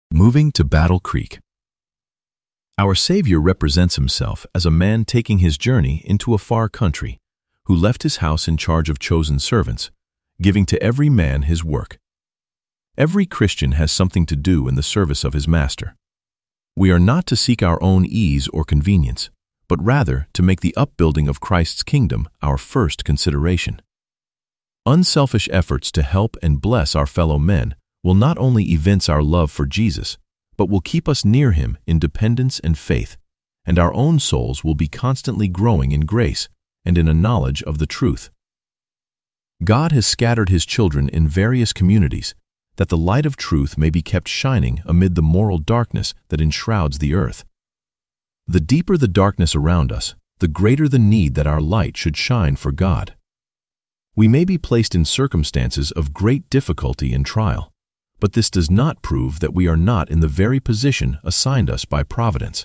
Moving to Battle Creek. Our Savior represents himself as a man taking his journey into a far country, who left his house in charge of chosen servants, giving to every man his work. Every Christian has something to do in the service of his Master. We are not to seek our own ease or convenience, but rather to make the upbuilding of Christ's kingdom our first consideration. Unselfish efforts to help and bless our fellow men will not only evince our love for Jesus, but will keep us near him in dependence and faith, and our own souls will be constantly growing in grace and in a knowledge of the truth. God has scattered his children in various communities, that the light of truth may be kept shining amid the moral darkness that enshrouds the earth. The deeper the darkness around us, the greater the need that our light should shine for God. We may be placed in circumstances of great difficulty and trial, but this does not prove that we are not in the very position assigned us by providence.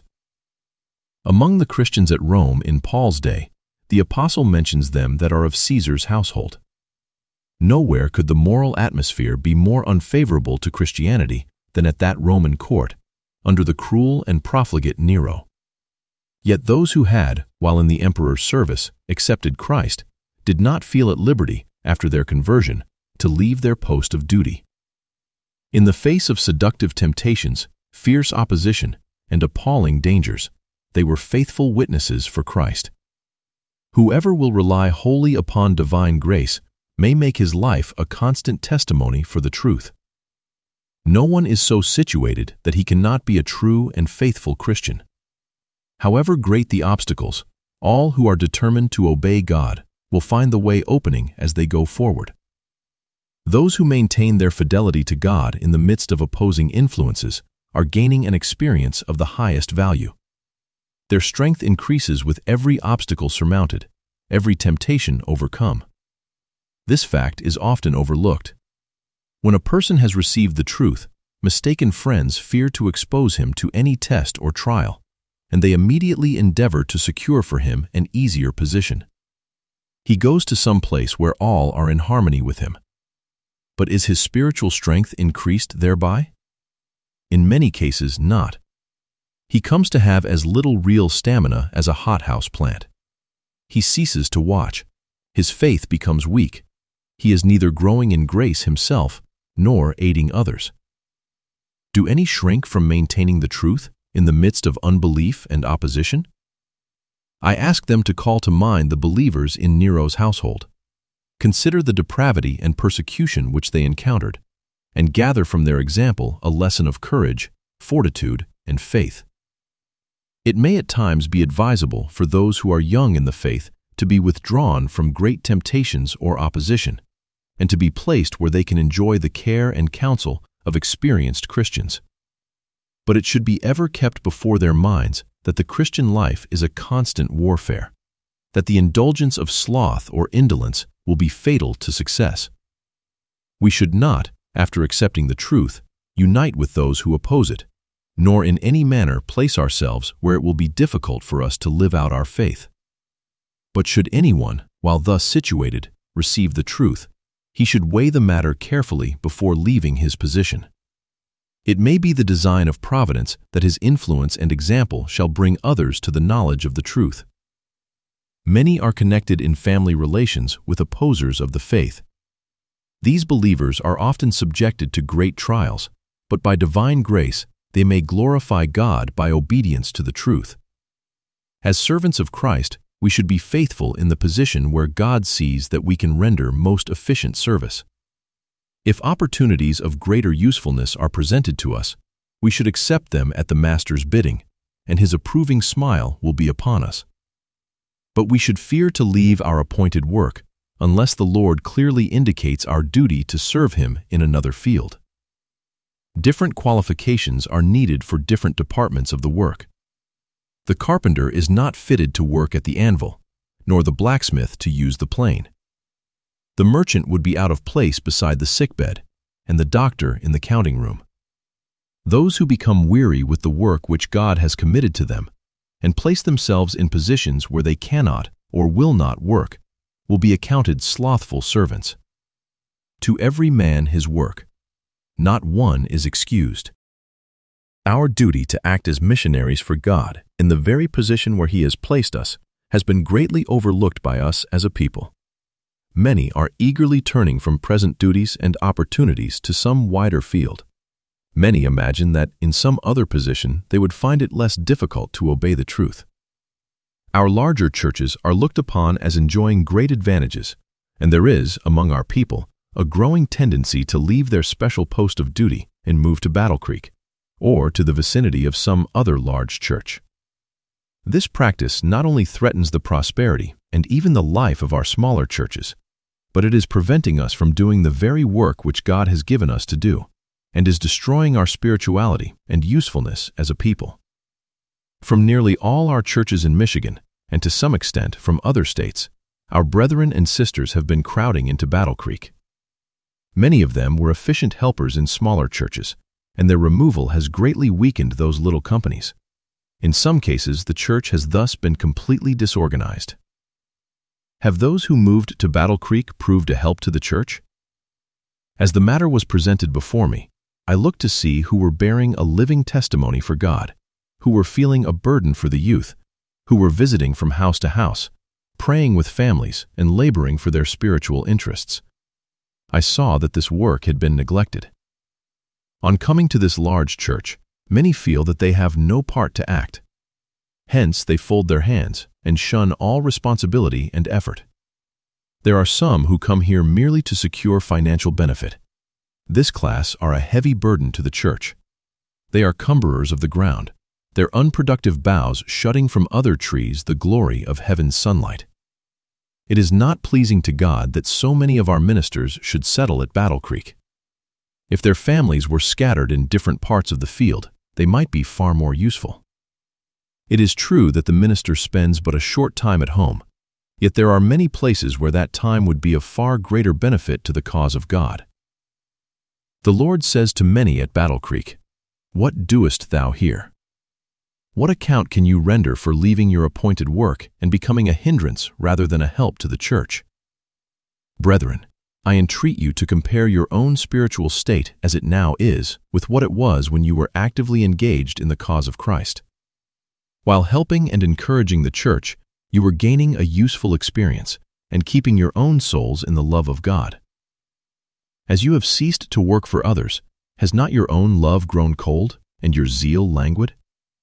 Among the Christians at Rome in Paul's day, the apostle mentions them that are of Caesar's household. Nowhere could the moral atmosphere be more unfavorable to Christianity than at that Roman court, under the cruel and profligate Nero. Yet those who had, while in the emperor's service, accepted Christ, did not feel at liberty, after their conversion, to leave their post of duty. In the face of seductive temptations, fierce opposition, and appalling dangers, they were faithful witnesses for Christ. Whoever will rely wholly upon divine grace may make his life a constant testimony for the truth. No one is so situated that he cannot be a true and faithful Christian. However great the obstacles, all who are determined to obey God will find the way opening as they go forward. Those who maintain their fidelity to God in the midst of opposing influences are gaining an experience of the highest value. Their strength increases with every obstacle surmounted, every temptation overcome. This fact is often overlooked. When a person has received the truth, mistaken friends fear to expose him to any test or trial, and they immediately endeavor to secure for him an easier position. He goes to some place where all are in harmony with him. But is his spiritual strength increased thereby? In many cases, not. He comes to have as little real stamina as a hothouse plant. He ceases to watch. His faith becomes weak. He is neither growing in grace himself, nor aiding others. Do any shrink from maintaining the truth in the midst of unbelief and opposition? I ask them to call to mind the believers in Nero's household. Consider the depravity and persecution which they encountered, and gather from their example a lesson of courage, fortitude, and faith. It may at times be advisable for those who are young in the faith to be withdrawn from great temptations or opposition, and to be placed where they can enjoy the care and counsel of experienced Christians. But it should be ever kept before their minds that the Christian life is a constant warfare, that the indulgence of sloth or indolence will be fatal to success. We should not, after accepting the truth, unite with those who oppose it, nor in any manner place ourselves where it will be difficult for us to live out our faith. But should anyone, while thus situated, receive the truth, he should weigh the matter carefully before leaving his position. It may be the design of Providence that his influence and example shall bring others to the knowledge of the truth. Many are connected in family relations with opposers of the faith. These believers are often subjected to great trials, but by divine grace they may glorify God by obedience to the truth. As servants of Christ, we should be faithful in the position where God sees that we can render most efficient service. If opportunities of greater usefulness are presented to us, we should accept them at the Master's bidding, and his approving smile will be upon us. But we should fear to leave our appointed work unless the Lord clearly indicates our duty to serve him in another field. Different qualifications are needed for different departments of the work. The carpenter is not fitted to work at the anvil, nor the blacksmith to use the plane. The merchant would be out of place beside the sickbed, and the doctor in the counting room. Those who become weary with the work which God has committed to them, and place themselves in positions where they cannot or will not work, will be accounted slothful servants. To every man his work. Not one is excused. Our duty to act as missionaries for God in the very position where He has placed us has been greatly overlooked by us as a people. Many are eagerly turning from present duties and opportunities to some wider field. Many imagine that in some other position they would find it less difficult to obey the truth. Our larger churches are looked upon as enjoying great advantages, and there is, among our people, a growing tendency to leave their special post of duty and move to Battle Creek, or to the vicinity of some other large church. This practice not only threatens the prosperity and even the life of our smaller churches, but it is preventing us from doing the very work which God has given us to do, and is destroying our spirituality and usefulness as a people. From nearly all our churches in Michigan, and to some extent from other states, our brethren and sisters have been crowding into Battle Creek. Many of them were efficient helpers in smaller churches, and their removal has greatly weakened those little companies. In some cases, the church has thus been completely disorganized. Have those who moved to Battle Creek proved a help to the church? As the matter was presented before me, I looked to see who were bearing a living testimony for God, who were feeling a burden for the youth, who were visiting from house to house, praying with families and laboring for their spiritual interests. I saw that this work had been neglected. On coming to this large church, many feel that they have no part to act. Hence, they fold their hands and shun all responsibility and effort. There are some who come here merely to secure financial benefit. This class are a heavy burden to the church. They are cumberers of the ground, their unproductive boughs shutting from other trees the glory of heaven's sunlight. It is not pleasing to God that so many of our ministers should settle at Battle Creek. If their families were scattered in different parts of the field, they might be far more useful. It is true that the minister spends but a short time at home, yet there are many places where that time would be of far greater benefit to the cause of God. The Lord says to many at Battle Creek, "What doest thou here?" What account can you render for leaving your appointed work and becoming a hindrance rather than a help to the church? Brethren, I entreat you to compare your own spiritual state as it now is with what it was when you were actively engaged in the cause of Christ. While helping and encouraging the church, you were gaining a useful experience and keeping your own souls in the love of God. As you have ceased to work for others, has not your own love grown cold and your zeal languid?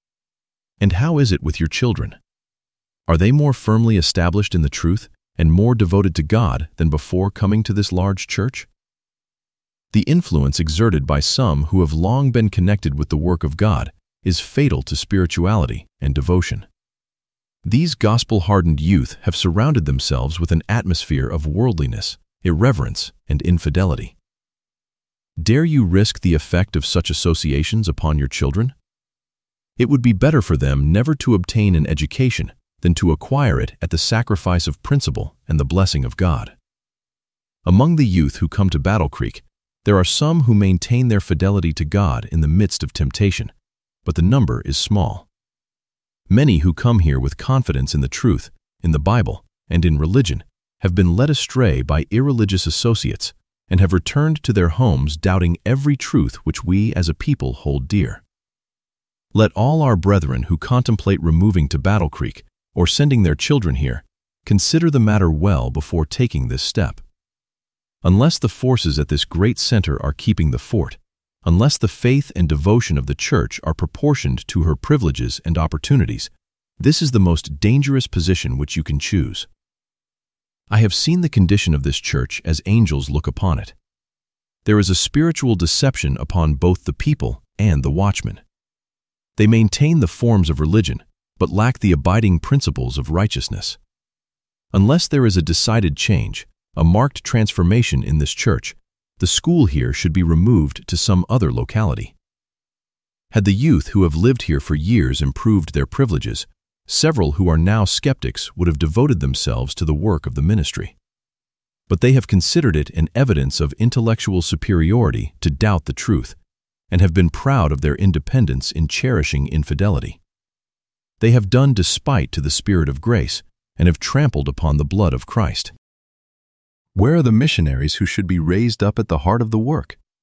And how is it with your children? Are they more firmly established in the truth and more devoted to God than before coming to this large church? The influence exerted by some who have long been connected with the work of God is fatal to spirituality and devotion. These gospel-hardened youth have surrounded themselves with an atmosphere of worldliness, irreverence, and infidelity. Dare you risk the effect of such associations upon your children? It would be better for them never to obtain an education than to acquire it at the sacrifice of principle and the blessing of God. Among the youth who come to Battle Creek, there are some who maintain their fidelity to God in the midst of temptation, but the number is small. Many who come here with confidence in the truth, in the Bible, and in religion have been led astray by irreligious associates and have returned to their homes doubting every truth which we as a people hold dear. Let all our brethren who contemplate removing to Battle Creek or sending their children here consider the matter well before taking this step. Unless the forces at this great center are keeping the fort, unless the faith and devotion of the church are proportioned to her privileges and opportunities, this is the most dangerous position which you can choose. I have seen the condition of this church as angels look upon it. There is a spiritual deception upon both the people and the watchmen. They maintain the forms of religion, but lack the abiding principles of righteousness. Unless there is a decided change, a marked transformation in this church, the school here should be removed to some other locality. Had the youth who have lived here for years improved their privileges, several who are now skeptics would have devoted themselves to the work of the ministry. But they have considered it an evidence of intellectual superiority to doubt the truth, and have been proud of their independence in cherishing infidelity. They have done despite to the Spirit of grace, and have trampled upon the blood of Christ. Where are the missionaries who should be raised up at the heart of the work?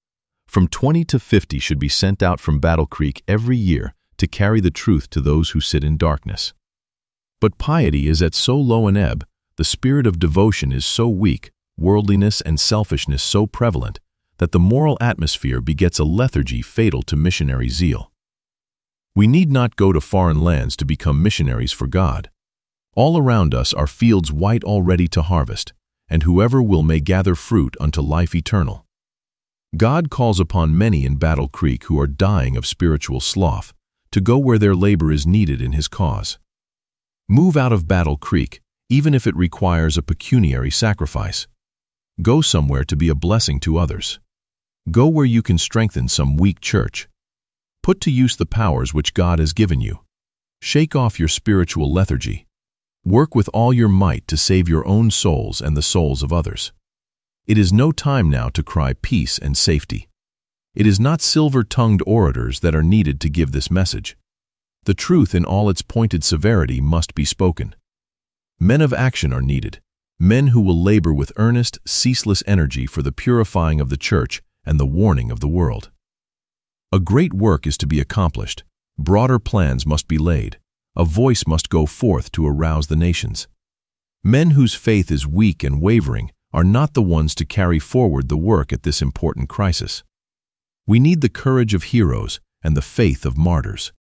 From 20 to 50 should be sent out from Battle Creek every year to carry the truth to those who sit in darkness. But piety is at so low an ebb, the spirit of devotion is so weak, worldliness and selfishness so prevalent, that the moral atmosphere begets a lethargy fatal to missionary zeal. We need not go to foreign lands to become missionaries for God. All around us are fields white already to harvest, and whoever will may gather fruit unto life eternal. God calls upon many in Battle Creek who are dying of spiritual sloth to go where their labor is needed in His cause. Move out of Battle Creek, even if it requires a pecuniary sacrifice. Go somewhere to be a blessing to others. Go where you can strengthen some weak church. Put to use the powers which God has given you. Shake off your spiritual lethargy. Work with all your might to save your own souls and the souls of others. It is no time now to cry peace and safety. It is not silver-tongued orators that are needed to give this message. The truth in all its pointed severity must be spoken. Men of action are needed, men who will labor with earnest, ceaseless energy for the purifying of the church and the warning of the world. A great work is to be accomplished. Broader plans must be laid. A voice must go forth to arouse the nations. Men whose faith is weak and wavering are not the ones to carry forward the work at this important crisis. We need the courage of heroes and the faith of martyrs.